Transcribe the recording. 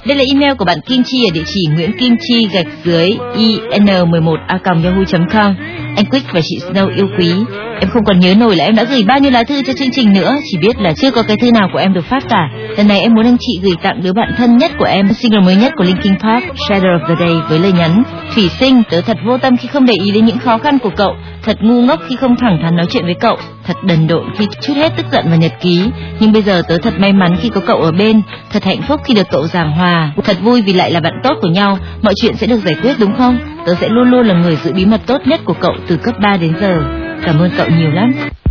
Đây là email của bạn Kim Chi ở địa chỉ nguyễn.kim chi_in11a.yahoo.com. Anh Quick và chị Snow yêu quý. Em không còn nhớ nổi là em đã gửi bao nhiêu lá thư cho chương trình nữa, chỉ biết là chưa có cái thư nào của em được phát cả. Lần này em muốn anh chị gửi tặng đứa bạn thân nhất của em single mới nhất của Linkin Park, Shadow of the Day, với lời nhắn: Thủy Sinh, tớ thật vô tâm khi không để ý đến những khó khăn của cậu, thật ngu ngốc khi không thẳng thắn nói chuyện với cậu, thật đần độn khi trút hết tức giận vào nhật ký. Nhưng bây giờ tớ thật may mắn khi có cậu ở bên, thật hạnh phúc khi được cậu giảng hòa, thật vui vì lại là bạn tốt của nhau. Mọi chuyện sẽ được giải quyết đúng không? Tớ sẽ luôn luôn là người giữ bí mật tốt nhất của cậu từ cấp 3 đến giờ. Cảm ơn cậu nhiều lắm.